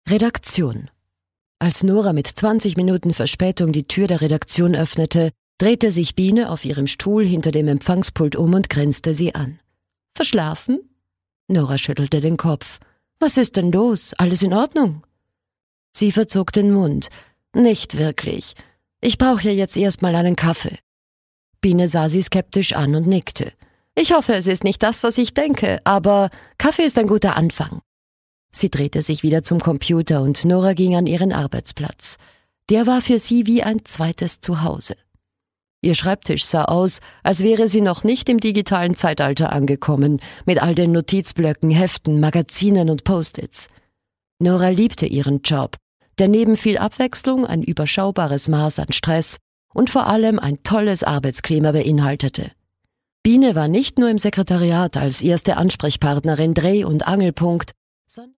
Redaktion. Als Nora mit 20 Minuten Verspätung die Tür der Redaktion öffnete, drehte sich Biene auf ihrem Stuhl hinter dem Empfangspult um und grinste sie an. »Verschlafen?« Nora schüttelte den Kopf. »Was ist denn los? Alles in Ordnung?« Sie verzog den Mund. »Nicht wirklich. Ich brauche ja jetzt erstmal einen Kaffee.« Biene sah sie skeptisch an und nickte. »Ich hoffe, es ist nicht das, was ich denke, aber Kaffee ist ein guter Anfang.« Sie drehte sich wieder zum Computer und Nora ging an ihren Arbeitsplatz. Der war für sie wie ein zweites Zuhause. Ihr Schreibtisch sah aus, als wäre sie noch nicht im digitalen Zeitalter angekommen, mit all den Notizblöcken, Heften, Magazinen und Post-its. Nora liebte ihren Job, der neben viel Abwechslung ein überschaubares Maß an Stress und vor allem ein tolles Arbeitsklima beinhaltete. Biene war nicht nur im Sekretariat als erste Ansprechpartnerin Dreh- und Angelpunkt, sondern